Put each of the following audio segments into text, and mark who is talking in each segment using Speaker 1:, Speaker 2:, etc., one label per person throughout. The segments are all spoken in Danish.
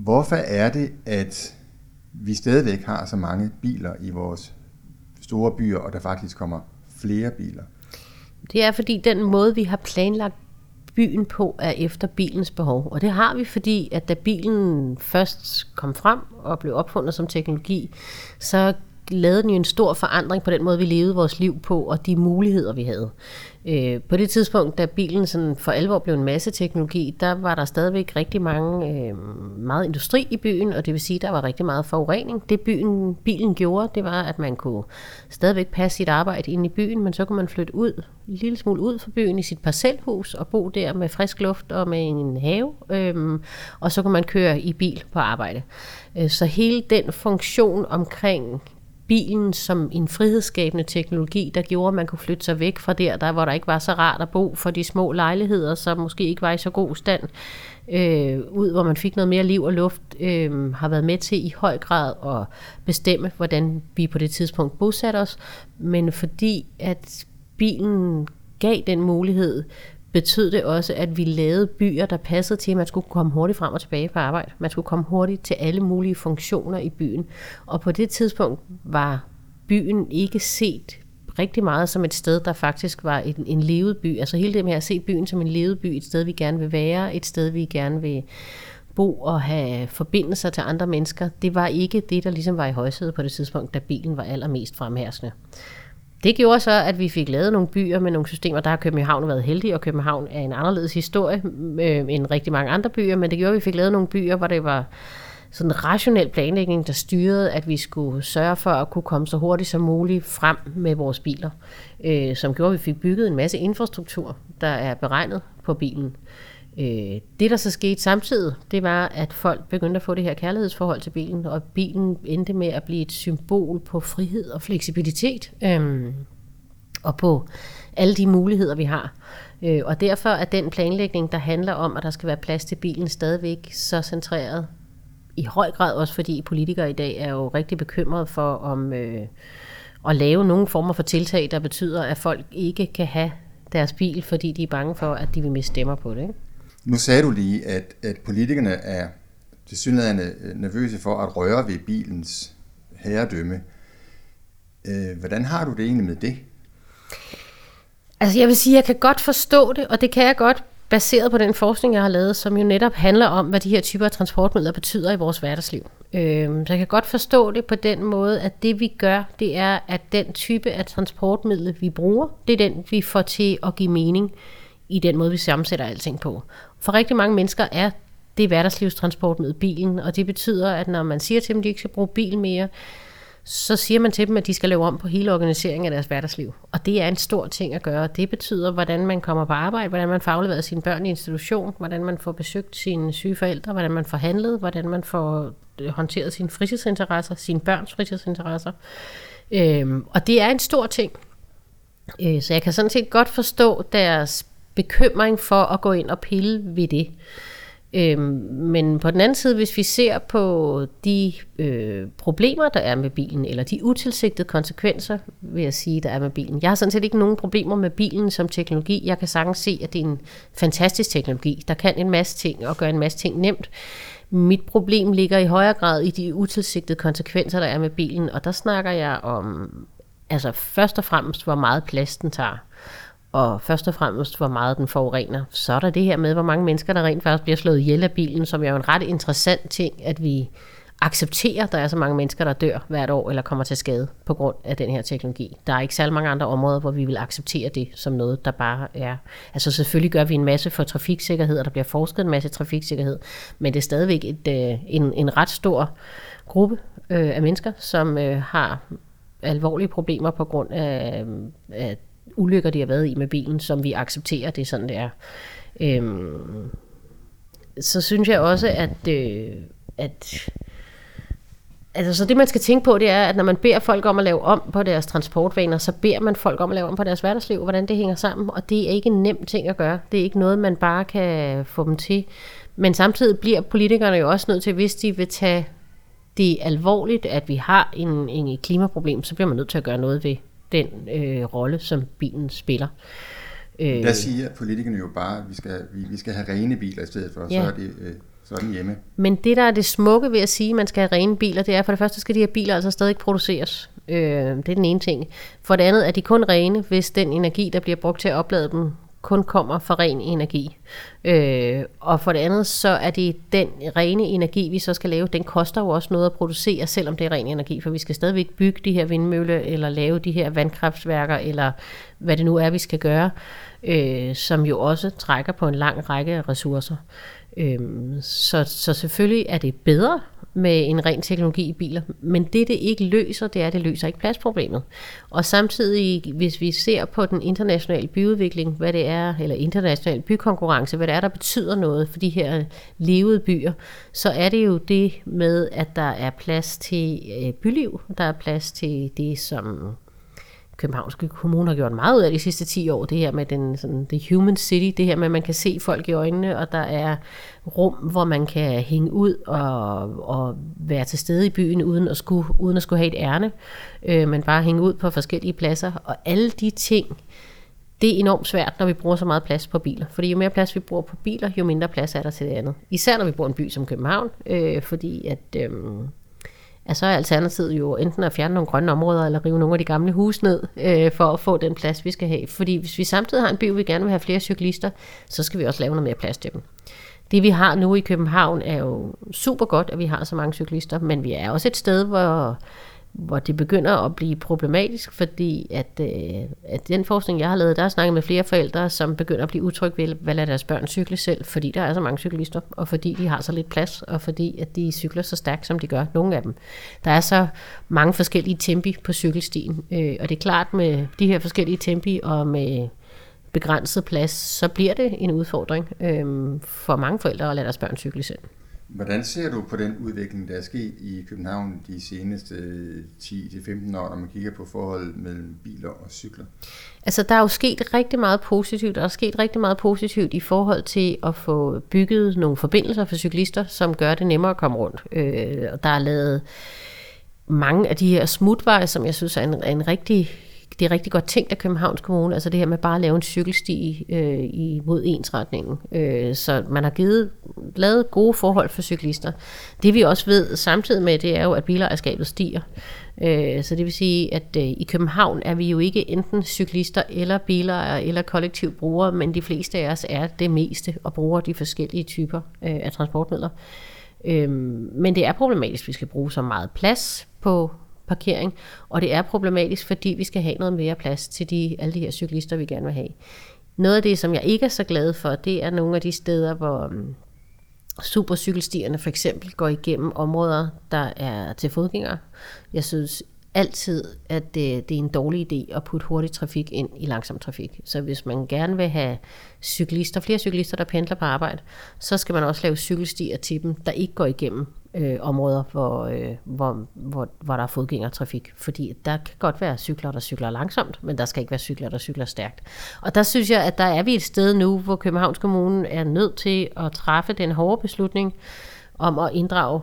Speaker 1: Hvorfor er det, at vi stadigvæk har så mange biler i vores store byer, og der faktisk kommer flere biler?
Speaker 2: Det er fordi den måde, vi har planlagt byen på, er efter bilens behov. Og det har vi, fordi at da bilen først kom frem og blev opfundet som teknologi, så lavede den jo en stor forandring på den måde, vi levede vores liv på, og de muligheder, vi havde. På det tidspunkt, da bilen sådan for alvor blev en masse teknologi, der var der stadigvæk rigtig meget industri i byen, og det vil sige, der var rigtig meget forurening. Det bilen gjorde, det var, at man kunne stadigvæk passe sit arbejde inde i byen, men så kunne man flytte ud, en lille smule ud fra byen i sit parcelhus, og bo der med frisk luft og med en have, og så kunne man køre i bil på arbejde. Så hele den funktion omkring bilen som en frihedsskabende teknologi, der gjorde, at man kunne flytte sig væk fra der hvor der ikke var så rart at bo, for de små lejligheder, som måske ikke var i så god stand, ud hvor man fik noget mere liv og luft, har været med til i høj grad at bestemme, hvordan vi på det tidspunkt bosatte os. Men fordi at bilen gav den mulighed, betød det også, at vi lavede byer, der passede til, at man skulle komme hurtigt frem og tilbage på arbejde. Man skulle komme hurtigt til alle mulige funktioner i byen. Og på det tidspunkt var byen ikke set rigtig meget som et sted, der faktisk var en levet by. Altså hele det med at se byen som en levet by, et sted, vi gerne vil være, et sted, vi gerne vil bo og have forbindelser til andre mennesker, det var ikke det, der ligesom var i højsædet på det tidspunkt, da bilen var allermest fremherskende. Det gjorde så, at vi fik lavet nogle byer med nogle systemer. Der har København været heldig, og København er en anderledes historie end rigtig mange andre byer, men det gjorde, at vi fik lavet nogle byer, hvor det var sådan en rationel planlægning, der styrede, at vi skulle sørge for at kunne komme så hurtigt som muligt frem med vores biler, som gjorde, at vi fik bygget en masse infrastruktur, der er beregnet på bilen. Det, der så skete samtidig, det var, at folk begyndte at få det her kærlighedsforhold til bilen, og bilen endte med at blive et symbol på frihed og fleksibilitet, og på alle de muligheder, vi har. Og derfor er den planlægning, der handler om, at der skal være plads til bilen, stadigvæk så centreret. I høj grad også, fordi politikere i dag er jo rigtig bekymrede for at lave nogle former for tiltag, der betyder, at folk ikke kan have deres bil, fordi de er bange for, at de vil miste stemmer på det, ikke?
Speaker 1: Nu sagde du lige, at politikerne er tilsyneladende nervøse for at røre ved bilens herredømme. Hvordan har du det egentlig med det?
Speaker 2: Altså jeg vil sige, at jeg kan godt forstå det, og det kan jeg godt baseret på den forskning, jeg har lavet, som jo netop handler om, hvad de her typer af transportmidler betyder i vores hverdagsliv. Så jeg kan godt forstå det på den måde, at det vi gør, det er, at den type af transportmiddel, vi bruger, det er den, vi får til at give mening i den måde, vi sammensætter alting på. For rigtig mange mennesker er det hverdagslivstransportmiddel bilen, og det betyder, at når man siger til dem, at de ikke skal bruge bil mere, så siger man til dem, at de skal lave om på hele organiseringen af deres hverdagsliv. Og det er en stor ting at gøre. Det betyder, hvordan man kommer på arbejde, hvordan man får afleveret sine børn i institution, hvordan man får besøgt sine syge forældre, hvordan man får handlet, hvordan man får håndteret sine fritidsinteresser, sine børns fritidsinteresser. Og det er en stor ting. Så jeg kan sådan set godt forstå deres bekymring for at gå ind og pille ved det. Men på den anden side, hvis vi ser på de problemer, der er med bilen, eller de utilsigtede konsekvenser, vil jeg sige, der er med bilen. Jeg har sådan set ikke nogen problemer med bilen som teknologi. Jeg kan sagtens se, at det er en fantastisk teknologi, der kan en masse ting og gør en masse ting nemt. Mit problem ligger i højere grad i de utilsigtede konsekvenser, der er med bilen, og der snakker jeg om, altså først og fremmest, hvor meget plads den tager. Og først og fremmest, hvor meget den forurener. Så er der det her med, hvor mange mennesker, der rent faktisk bliver slået ihjel af bilen, som er jo en ret interessant ting, at vi accepterer, at der er så mange mennesker, der dør hvert år, eller kommer til skade på grund af den her teknologi. Der er ikke særlig mange andre områder, hvor vi vil acceptere det som noget, der bare er. Altså selvfølgelig gør vi en masse for trafiksikkerhed, og der bliver forsket en masse trafiksikkerhed, men det er stadigvæk en ret stor gruppe af mennesker, som har alvorlige problemer på grund af ulykker, de har været i med bilen, som vi accepterer, det er sådan, det er. Så synes jeg også, at så det, man skal tænke på, det er, at når man beder folk om at lave om på deres transportvaner, så beder man folk om at lave om på deres hverdagsliv, hvordan det hænger sammen, og det er ikke en nem ting at gøre. Det er ikke noget, man bare kan få dem til. Men samtidig bliver politikerne jo også nødt til, hvis de vil tage det alvorligt, at vi har en klimaproblem, så bliver man nødt til at gøre noget ved den rolle, som bilen spiller.
Speaker 1: Der siger politikerne jo bare, at vi skal have rene biler i stedet for, ja. Så er det sådan hjemme.
Speaker 2: Men det, der er det smukke ved at sige, at man skal have rene biler, det er for det første, skal de her biler altså stadig produceres. Det er den ene ting. For det andet er de kun rene, hvis den energi, der bliver brugt til at oplade dem, kun kommer fra ren energi. Og for det andet, så er det den rene energi, vi så skal lave, den koster jo også noget at producere, selvom det er ren energi, for vi skal stadigvæk bygge de her vindmøller, eller lave de her vandkraftværker, eller hvad det nu er, vi skal gøre, som jo også trækker på en lang række af ressourcer. Så selvfølgelig er det bedre med en ren teknologi i biler, men det ikke løser, det er, at det løser ikke pladsproblemet. Og samtidig, hvis vi ser på den internationale byudvikling, hvad det er, eller international bykonkurrence, hvad det er, der betyder noget for de her levede byer, så er det jo det med, at der er plads til byliv, der er plads til det, som Københavnske Kommune har gjort meget ud af de sidste 10 år, det her med the human city, det her med, at man kan se folk i øjnene, og der er rum, hvor man kan hænge ud og være til stede i byen, uden at skulle have et ærne, men bare hænge ud på forskellige pladser, og alle de ting, det er enormt svært, når vi bruger så meget plads på biler, fordi jo mere plads vi bruger på biler, jo mindre plads er der til det andet. Især når vi bor i en by som København, fordi at så er alternativet jo enten at fjerne nogle grønne områder, eller rive nogle af de gamle huse ned, for at få den plads, vi skal have. Fordi hvis vi samtidig har en by, hvor vi gerne vil have flere cyklister, så skal vi også lave noget mere plads til dem. Det vi har nu i København er jo super godt, at vi har så mange cyklister, men vi er også et sted, hvor det begynder at blive problematisk, fordi at den forskning, jeg har lavet, der har snakket med flere forældre, som begynder at blive utrygge ved at lade deres børn cykle selv, fordi der er så mange cyklister, og fordi de har så lidt plads, og fordi at de cykler så stærkt, som de gør, nogle af dem. Der er så mange forskellige tempi på cykelstien, og det er klart med de her forskellige tempi, og med begrænset plads, så bliver det en udfordring for mange forældre at lade deres børn cykle selv.
Speaker 1: Hvordan ser du på den udvikling, der er sket i København de seneste 10-15 år, når man kigger på forholdet mellem biler og cykler?
Speaker 2: Altså, der er jo sket rigtig meget positivt. Der er sket rigtig meget positivt i forhold til at få bygget nogle forbindelser for cyklister, som gør det nemmere at komme rundt. Der er lavet mange af de her smutveje, som jeg synes er det er rigtig godt tænkt af Københavns Kommune, altså det her med bare at lave en cykelsti mod ensretningen. Så man har lavet gode forhold for cyklister. Det vi også ved samtidig med, det er jo, at bilejerskabet stiger. Så det vil sige, at i København er vi jo ikke enten cyklister eller bilejere eller kollektiv brugere, men de fleste af os er det meste og bruger de forskellige typer af transportmidler. Men det er problematisk, at vi skal bruge så meget plads på parkering, og det er problematisk, fordi vi skal have noget mere plads til alle de her cyklister, vi gerne vil have. Noget af det, som jeg ikke er så glad for, det er nogle af de steder, hvor supercykelstierne for eksempel går igennem områder, der er til fodgængere. Jeg synes altid, at det er en dårlig idé at putte hurtig trafik ind i langsom trafik. Så hvis man gerne vil have flere cyklister, der pendler på arbejde, så skal man også lave cykelstier til dem, der ikke går igennem områder, hvor der er fodgængertrafik. Fordi der kan godt være cykler, der cykler langsomt, men der skal ikke være cykler, der cykler stærkt. Og der synes jeg, at der er vi et sted nu, hvor Københavns Kommune er nødt til at træffe den hårde beslutning om at inddrage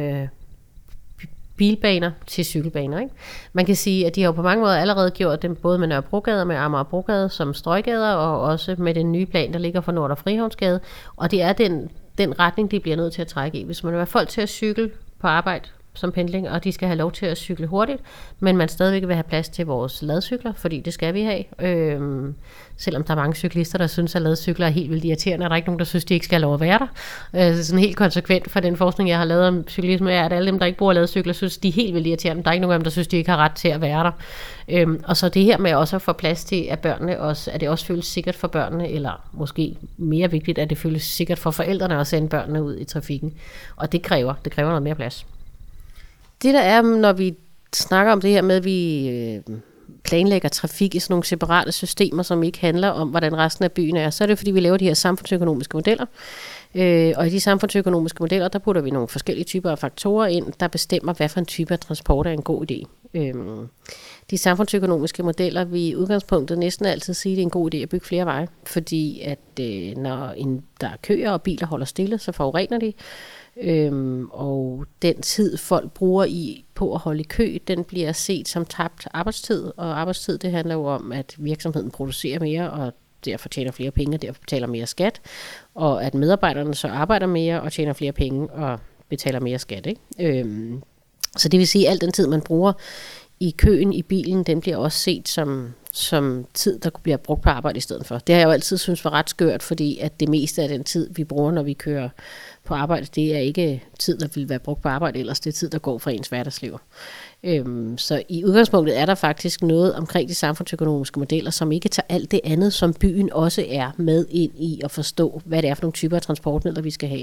Speaker 2: bilbaner til cykelbaner. Ikke? Man kan sige, at de har jo på mange måder allerede gjort dem, både med Nørrebrogade og med Amagerbrogade som strøggader, og også med den nye plan, der ligger for Nordre Frihavnsgade. Og det er den retning, de bliver nødt til at trække i. Hvis man vil have folk til at cykle på arbejde som pendling, og de skal have lov til at cykle hurtigt, men man stadigvæk vil have plads til vores ladcykler, fordi det skal vi have. Selvom der er mange cyklister, der synes, at ladcykler er helt vildt irriterende, er der ikke nogen, der synes, de ikke skal have lov at være der. Sådan helt konsekvent for den forskning, jeg har lavet om cyklisme, er, at alle dem, der ikke bruger ladcykler, synes, de er helt vildt irriterende. Der er ikke nogen af dem, der synes, de ikke har ret til at være der. Og så det her med også at få plads til, at børnene også, at det også føles sikkert for børnene, eller måske mere vigtigt, at det føles sikkert for forældrene at sende børnene ud i trafikken. Og det kræver noget mere plads. Det der er, når vi snakker om det her med, at vi planlægger trafik i sådan nogle separate systemer, som ikke handler om, hvordan resten af byen er, så er det fordi, vi laver de her samfundsøkonomiske modeller. Og i de samfundsøkonomiske modeller, der putter vi nogle forskellige typer af faktorer ind, der bestemmer, hvad for en type af transport er en god idé. De samfundsøkonomiske modeller vil i udgangspunktet næsten altid sige, at det er en god idé at bygge flere veje, fordi at når der er køer og biler holder stille, så forurener de. Og den tid folk bruger på at holde i kø, den bliver set som tabt arbejdstid, og arbejdstid det handler jo om, at virksomheden producerer mere, og derfor tjener flere penge og derfor betaler mere skat, og at medarbejderne så arbejder mere og tjener flere penge og betaler mere skat, ikke? Så det vil sige, at al den tid, man bruger i køen i bilen, den bliver også set som tid, der bliver brugt på arbejde i stedet for. Det har jeg jo altid synes var ret skørt, fordi at det meste af den tid, vi bruger, når vi kører på arbejde, det er ikke tid, der vil være brugt på arbejde, ellers det er tid, der går fra ens hverdagsliv. Så i udgangspunktet er der faktisk noget omkring de samfundsøkonomiske modeller, som ikke tager alt det andet, som byen også er med ind i at forstå, hvad det er for nogle typer af transportmidler, vi skal have.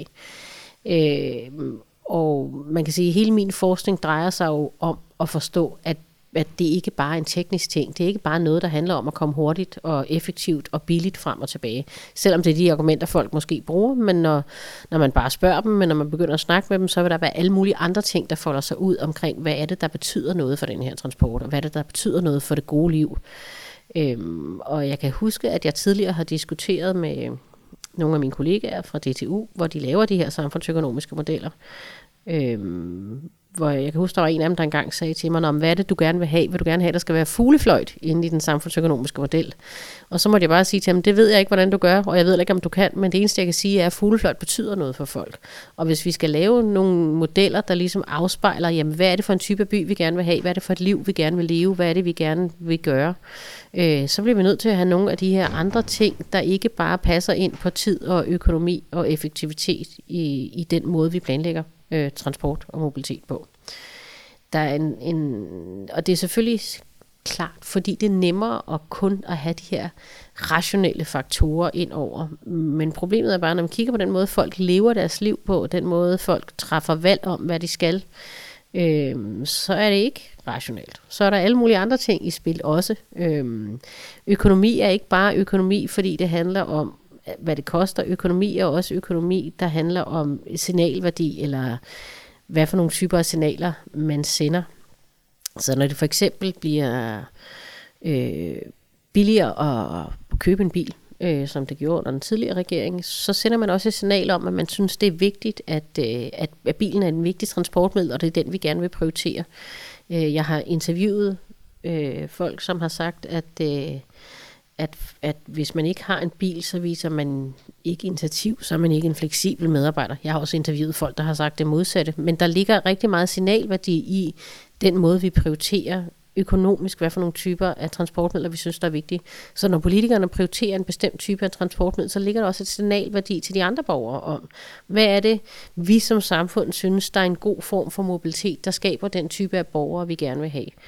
Speaker 2: Og man kan sige, at hele min forskning drejer sig jo om at forstå, at det ikke bare er en teknisk ting. Det er ikke bare noget, der handler om at komme hurtigt og effektivt og billigt frem og tilbage. Selvom det er de argumenter, folk måske bruger, men når man bare spørger dem, men når man begynder at snakke med dem, så vil der være alle mulige andre ting, der folder sig ud omkring, hvad er det, der betyder noget for den her transport, og hvad er det, der betyder noget for det gode liv. Og jeg kan huske, at jeg tidligere har diskuteret med nogle af mine kollegaer fra DTU, hvor de laver de her samfundsøkonomiske modeller. Hvor jeg kan huske, der var en af dem, der engang sagde til mig, hvad er det, du gerne vil have? Vil du gerne have, at der skal være fuglefløjt inde i den samfundsøkonomiske model? Og så måtte jeg bare sige til ham, det ved jeg ikke, hvordan du gør, og jeg ved ikke, om du kan, men det eneste, jeg kan sige, er, at fuglefløjt betyder noget for folk. Og hvis vi skal lave nogle modeller, der ligesom afspejler, jamen, hvad er det for en type by, vi gerne vil have? Hvad er det for et liv, vi gerne vil leve? Hvad er det, vi gerne vil gøre? Så bliver vi nødt til at have nogle af de her andre ting, der ikke bare passer ind på tid og økonomi og effektivitet i den måde, vi planlægger transport og mobilitet på. Der er og det er selvfølgelig klart, fordi det er nemmere kun at have de her rationelle faktorer ind over. Men problemet er bare, når man kigger på den måde, folk lever deres liv på, den måde folk træffer valg om, hvad de skal, så er det ikke rationelt. Så er der alle mulige andre ting i spil også. Økonomi er ikke bare økonomi, fordi det handler om, hvad det koster. Økonomi er også økonomi, der handler om signalværdi, eller hvad for nogle typer af signaler man sender. Så når det for eksempel bliver billigere at købe en bil, som det gjorde under den tidligere regering, så sender man også et signal om, at man synes, det er vigtigt, at bilen er en vigtig transportmiddel, og det er den, vi gerne vil prioritere. Jeg har interviewet folk, som har sagt, at hvis man ikke har en bil, så viser man ikke initiativ, så er man ikke en fleksibel medarbejder. Jeg har også interviewet folk, der har sagt det modsatte. Men der ligger rigtig meget signalværdi i den måde, vi prioriterer økonomisk, hvad for nogle typer af transportmidler, vi synes, der er vigtige. Så når politikerne prioriterer en bestemt type af transportmiddel, så ligger der også et signalværdi til de andre borgere om, hvad er det, vi som samfund synes, der er en god form for mobilitet, der skaber den type af borgere, vi gerne vil have.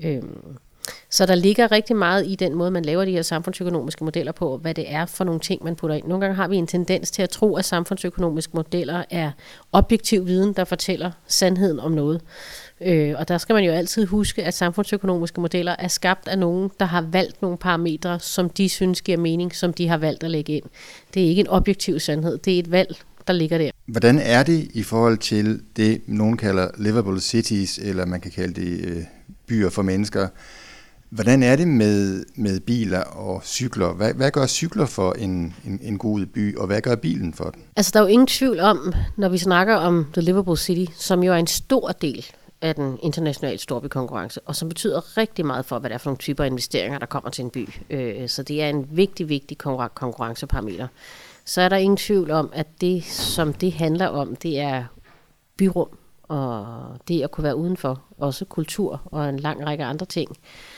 Speaker 2: Så der ligger rigtig meget i den måde, man laver de her samfundsøkonomiske modeller på, hvad det er for nogle ting, man putter ind. Nogle gange har vi en tendens til at tro, at samfundsøkonomiske modeller er objektiv viden, der fortæller sandheden om noget. Og der skal man jo altid huske, at samfundsøkonomiske modeller er skabt af nogen, der har valgt nogle parametre, som de synes giver mening, som de har valgt at lægge ind. Det er ikke en objektiv sandhed, det er et valg, der ligger der.
Speaker 1: Hvordan er det i forhold til det, nogen kalder livable cities, eller man kan kalde det byer for mennesker? Hvordan er det med biler og cykler? Hvad gør cykler for en god by, og hvad gør bilen for den?
Speaker 2: Altså, der er jo ingen tvivl om, når vi snakker om The Livable City, som jo er en stor del af den internationale storbykonkurrence, og som betyder rigtig meget for, hvad det er for nogle typer investeringer, der kommer til en by. Så det er en vigtig konkurrenceparameter. Så er der ingen tvivl om, at det, som det handler om, det er byrum, og det at kunne være udenfor, også kultur og en lang række andre ting.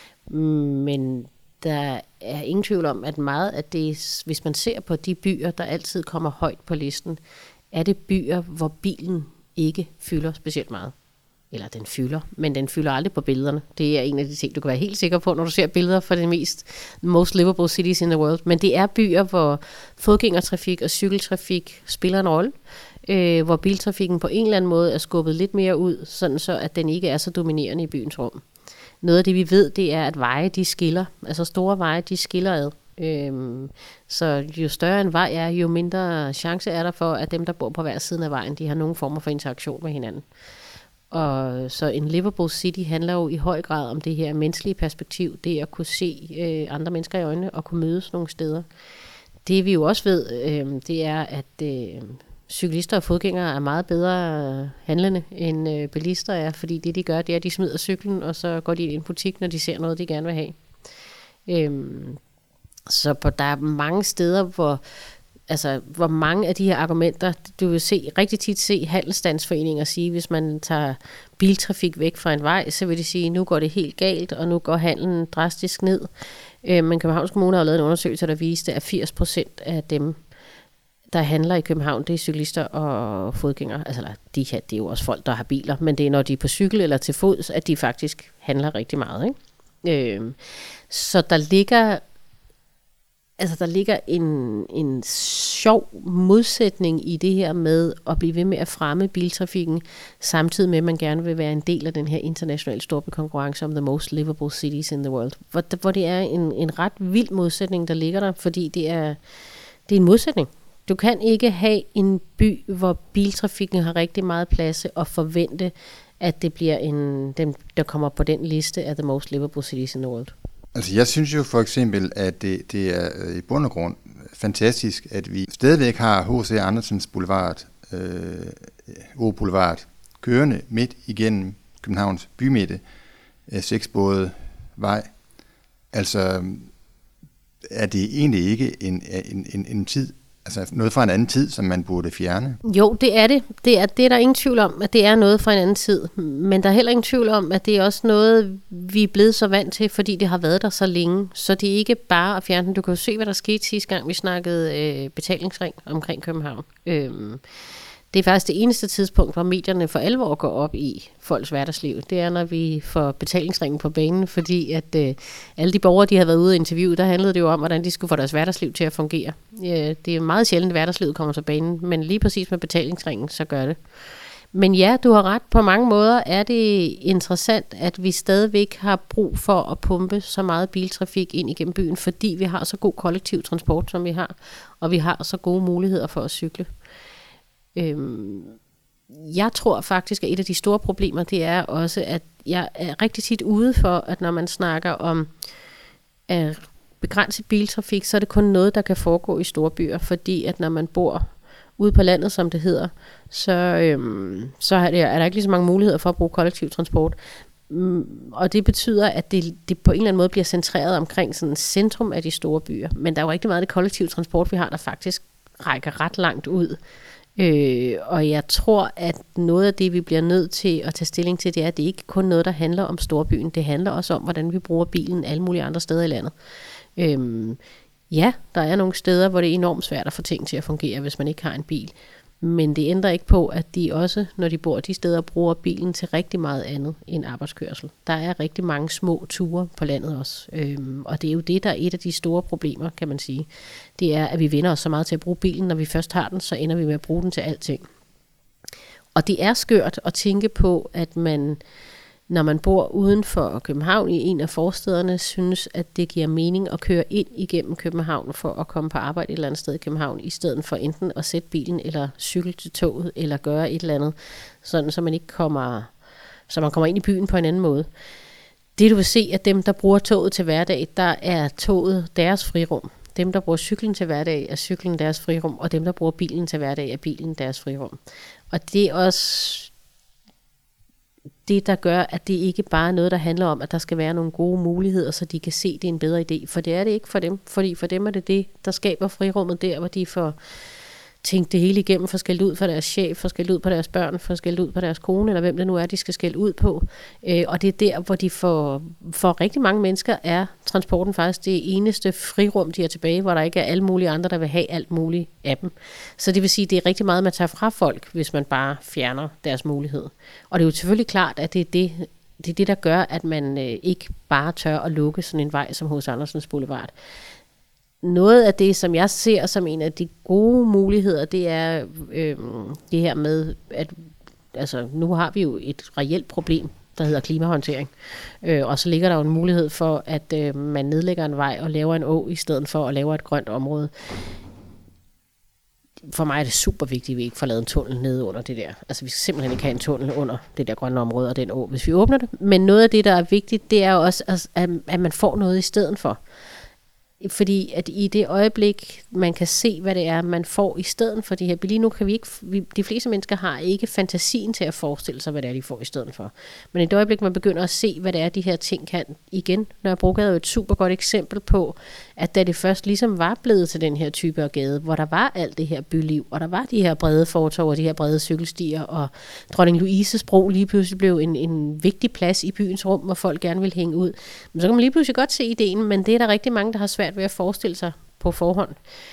Speaker 2: Men der er ingen tvivl om, at meget af det, hvis man ser på de byer, der altid kommer højt på listen, er det byer, hvor bilen ikke fylder specielt meget. Eller den fylder, men den fylder aldrig på billederne. Det er en af de ting, du kan være helt sikker på, når du ser billeder fra de most livable cities in the world. Men det er byer, hvor fodgængertrafik og cykeltrafik spiller en rolle, hvor biltrafikken på en eller anden måde er skubbet lidt mere ud, sådan så at den ikke er så dominerende i byens rum. Noget af det, vi ved, det er, at veje, de skiller. Altså store veje, de skiller ad. Så jo større en vej er, jo mindre chance er der for, at dem, der bor på hver siden af vejen, de har nogen former for interaktion med hinanden. Og så en livable city handler jo i høj grad om det her menneskelige perspektiv, det at kunne se andre mennesker i øjnene og kunne mødes nogle steder. Det vi jo også ved, det er, at cyklister og fodgængere er meget bedre handlende end bilister er, fordi det de gør, det er, at de smider cyklen, og så går de ind i en butik, når de ser noget, de gerne vil have. der er mange steder, hvor mange af de her argumenter, du vil rigtig tit se handelsstandsforeninger sige, hvis man tager biltrafik væk fra en vej, så vil de sige, nu går det helt galt, og nu går handlen drastisk ned. Men Københavns Kommune har lavet en undersøgelse, der viste, at 80% af dem, der handler i København, det er cyklister og fodgængere. Altså, det er jo også folk, der har biler, men det er, når de er på cykel eller til fods, at de faktisk handler rigtig meget. Ikke? Så der ligger en sjov modsætning i det her med at blive ved med at fremme biltrafikken, samtidig med, at man gerne vil være en del af den her internationale storbykonkurrence om the most livable cities in the world. Hvor det er en ret vild modsætning, der ligger der, fordi det er en modsætning. Du kan ikke have en by, hvor biltrafikken har rigtig meget plads, og forvente, at det bliver dem, der kommer på den liste af the most livable cities in the world.
Speaker 1: Altså jeg synes jo for eksempel, at det er i bund og grund fantastisk, at vi stadigvæk har H.C. Andersens Boulevard, Boulevard, kørende midt igennem Københavns bymidte, 6-både vej. Altså er det egentlig ikke en tid, altså noget fra en anden tid, som man burde fjerne?
Speaker 2: Jo, det er det. Det er der ingen tvivl om, at det er noget fra en anden tid. Men der er heller ingen tvivl om, at det er også noget, vi er blevet så vant til, fordi det har været der så længe. Så det er ikke bare at fjerne den. Du kan jo se, hvad der skete sidste gang, vi snakkede betalingsring omkring København. Det er faktisk det eneste tidspunkt, hvor medierne for alvor går op i folks hverdagsliv. Det er, når vi får betalingsringen på banen, fordi at alle de borgere, de har været ude og interviewe, der handlede det jo om, hvordan de skulle få deres hverdagsliv til at fungere. Det er meget sjældent, at hverdagslivet kommer til banen, men lige præcis med betalingsringen, så gør det. Men ja, du har ret. På mange måder er det interessant, at vi stadigvæk har brug for at pumpe så meget biltrafik ind igennem byen, fordi vi har så god kollektiv transport, som vi har, og vi har så gode muligheder for at cykle. Jeg tror faktisk, at et af de store problemer, det er også, at jeg er rigtig tit ude for, at når man snakker om at begrænse biltrafik, så er det kun noget, der kan foregå i store byer, fordi at når man bor ude på landet, som det hedder, så er der ikke lige så mange muligheder for at bruge kollektiv transport. Og det betyder, at det på en eller anden måde bliver centreret omkring sådan centrum af de store byer. Men der er jo rigtig meget af det kollektiv transport, vi har, der faktisk rækker ret langt ud. Og jeg tror, at noget af det, vi bliver nødt til at tage stilling til, det er, at det ikke kun noget, der handler om storbyen. Det handler også om, hvordan vi bruger bilen alle mulige andre steder i landet. Ja, der er nogle steder, hvor det er enormt svært at få ting til at fungere, hvis man ikke har en bil. Men det ændrer ikke på, at de også, når de bor de steder, bruger bilen til rigtig meget andet end arbejdskørsel. Der er rigtig mange små ture på landet også. Og det er jo det, der er et af de store problemer, kan man sige. Det er, at vi vender os så meget til at bruge bilen. Når vi først har den, så ender vi med at bruge den til alting. Og det er skørt at tænke på, at man, når man bor uden for København i en af forstederne, synes, at det giver mening at køre ind igennem København for at komme på arbejde et eller andet sted i København, i stedet for enten at sætte bilen eller cykle til toget eller gøre et eller andet, sådan så man ikke kommer ind i byen på en anden måde. Det du vil se, at dem, der bruger toget til hverdag, der er toget deres frirum. Dem, der bruger cyklen til hverdag, er cyklen deres frirum, og dem, der bruger bilen til hverdag, er bilen deres frirum. Og det er også det, der gør, at det ikke bare er noget, der handler om, at der skal være nogle gode muligheder, så de kan se, at det er en bedre idé. For det er det ikke for dem. Fordi for dem er det, der skaber frirummet der, hvor de får tænkt det hele igennem, får skældt ud for deres chef, får skældt ud på deres børn, får skældt ud på deres kone, eller hvem det nu er, de skal skælde ud på. Og det er der, hvor de for rigtig mange mennesker er transporten faktisk det eneste frirum, de har tilbage, hvor der ikke er alle mulige andre, der vil have alt muligt af dem. Så det vil sige, at det er rigtig meget, man tager fra folk, hvis man bare fjerner deres mulighed. Og det er jo selvfølgelig klart, at det er det, der gør, at man ikke bare tør at lukke sådan en vej som H.C. Andersens Boulevard. Noget af det, som jeg ser som en af de gode muligheder, det er det her med, at altså, nu har vi jo et reelt problem, der hedder klimahåndtering. Og så ligger der jo en mulighed for, at man nedlægger en vej og laver en å, i stedet for at lave et grønt område. For mig er det super vigtigt, at vi ikke får lavet en tunnel nede under det der. Altså vi skal simpelthen ikke have en tunnel under det der grønne område og den å, hvis vi åbner det. Men noget af det, der er vigtigt, det er også, at man får noget i stedet for. Fordi at i det øjeblik, man kan se, hvad det er, man får i stedet for de her. Lige nu kan de fleste mennesker har ikke fantasien til at forestille sig, hvad det er, de får i stedet for. Men i det øjeblik, man begynder at se, hvad det er, de her ting kan igen. Nørrebrogade er jo et super godt eksempel på, at da det først ligesom var blevet til den her type af gade, hvor der var alt det her byliv, og der var de her brede fortov og de her brede cykelstier, og Dronning Louises Bro lige pludselig blev en vigtig plads i byens rum, hvor folk gerne vil hænge ud. Men så kan man lige pludselig godt se ideen, men det er der rigtig mange, der har svært ved at forestille sig på forhånd.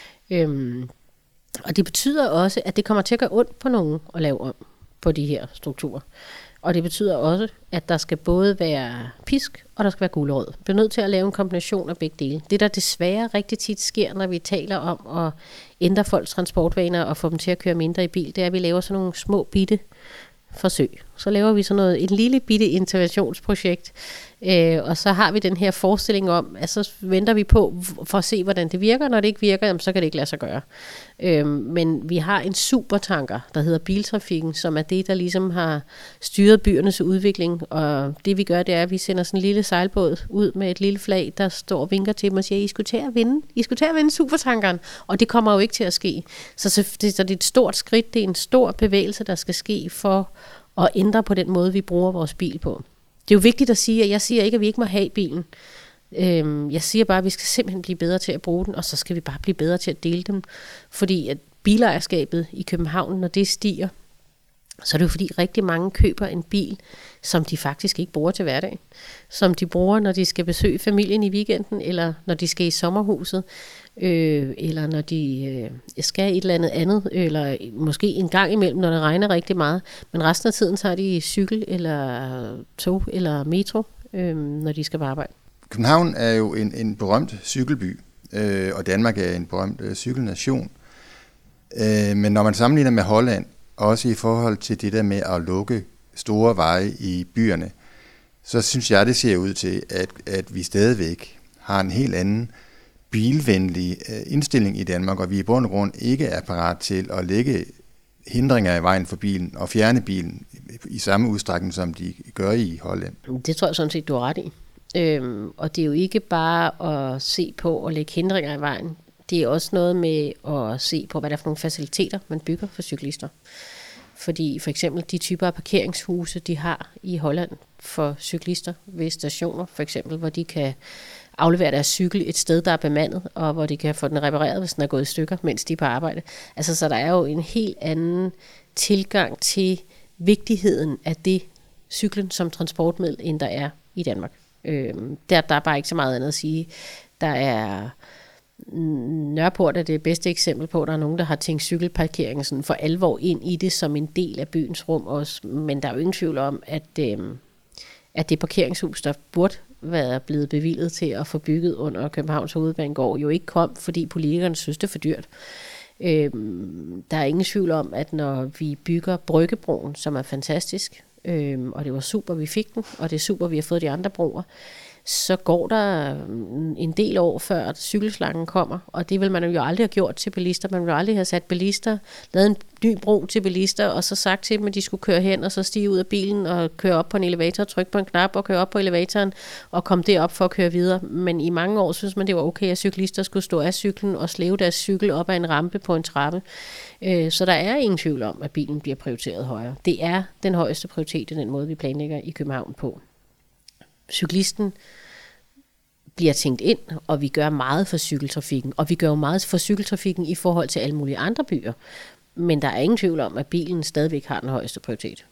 Speaker 2: Og det betyder også, at det kommer til at gøre ondt på nogen at lave om på de her strukturer. Og det betyder også, at der skal både være pisk, og der skal være gulerod. Vi bliver nødt til at lave en kombination af begge dele. Det, der desværre rigtig tit sker, når vi taler om at ændre folks transportvaner og få dem til at køre mindre i bil, det er, at vi laver sådan nogle små bitte forsøg. Så laver vi sådan noget, et lille bitte interventionsprojekt, og så har vi den her forestilling om, at så venter vi på for at se, hvordan det virker. Når det ikke virker, så kan det ikke lade sig gøre. Men vi har en supertanker, der hedder biltrafikken, som er det, der ligesom har styret byernes udvikling, og det vi gør, det er, at vi sender sådan en lille sejlbåd ud med et lille flag, der står og vinker til dem og siger, I skulle til at vinde supertankeren, og det kommer jo ikke til at ske. Så det er et stort skridt, det er en stor bevægelse, der skal ske for at ændre på den måde, vi bruger vores bil på. Det er jo vigtigt at sige, at jeg siger ikke, at vi ikke må have bilen. Jeg siger bare, at vi skal simpelthen blive bedre til at bruge den, og så skal vi bare blive bedre til at dele dem. Fordi at bilejerskabet i København, når det stiger, så er det jo fordi rigtig mange køber en bil, som de faktisk ikke bruger til hverdag. Som de bruger, når de skal besøge familien i weekenden, eller når de skal i sommerhuset, eller når de skal et eller andet, eller måske en gang imellem, når det regner rigtig meget. Men resten af tiden, så har de cykel, eller tog, eller metro, når de skal på arbejde.
Speaker 1: København er jo en berømt cykelby, og Danmark er en berømt cykelnation. Men når man sammenligner med Holland, også i forhold til det der med at lukke store veje i byerne, så synes jeg, det ser ud til, at vi stadigvæk har en helt anden bilvenlig indstilling i Danmark, og vi i bund og grund ikke er parat til at lægge hindringer i vejen for bilen og fjerne bilen i samme udstrækning, som de gør i Holland.
Speaker 2: Det tror jeg sådan set, du har ret i. Og det er jo ikke bare at se på at lægge hindringer i vejen. Det er også noget med at se på, hvad der er for nogle faciliteter, man bygger for cyklister. Fordi for eksempel de typer af parkeringshuse, de har i Holland for cyklister ved stationer, for eksempel, hvor de kan aflevere deres cykel et sted, der er bemandet, og hvor de kan få den repareret, hvis den er gået i stykker, mens de er på arbejde. Altså, så der er jo en helt anden tilgang til vigtigheden af det cyklen som transportmiddel, end der er i Danmark. Der er bare ikke så meget andet at sige. Der er Nørreport er det bedste eksempel på, at der er nogen, der har tænkt cykelparkeringen sådan for alvor ind i det som en del af byens rum også. Men der er jo ingen tvivl om, at det parkeringshus, der burde være blevet bevilget til at få bygget under Københavns Hovedbanegård, jo ikke kom, fordi politikerne synes, det er for dyrt. Der er ingen tvivl om, at når vi bygger Bryggebroen, som er fantastisk, og det var super, vi fik den, og det er super, vi har fået de andre broer, så går der en del år før cykelslangen kommer, og det vil man jo aldrig have gjort til bilister. Man vil aldrig have sat bilister, lavet en ny bro til bilister, og så sagt til dem, at de skulle køre hen, og så stige ud af bilen og køre op på en elevator, trykke på en knap og køre op på elevatoren, og komme derop for at køre videre. Men i mange år synes man, det var okay, at cyklister skulle stå af cyklen og slæve deres cykel op ad en rampe på en trappe. Så der er ingen tvivl om, at bilen bliver prioriteret højere. Det er den højeste prioritet i den måde, vi planlægger i København på. Cyklisten bliver tænkt ind, og vi gør meget for cykeltrafikken, og vi gør jo meget for cykeltrafikken i forhold til alle mulige andre byer, men der er ingen tvivl om, at bilen stadigvæk har den højeste prioritet.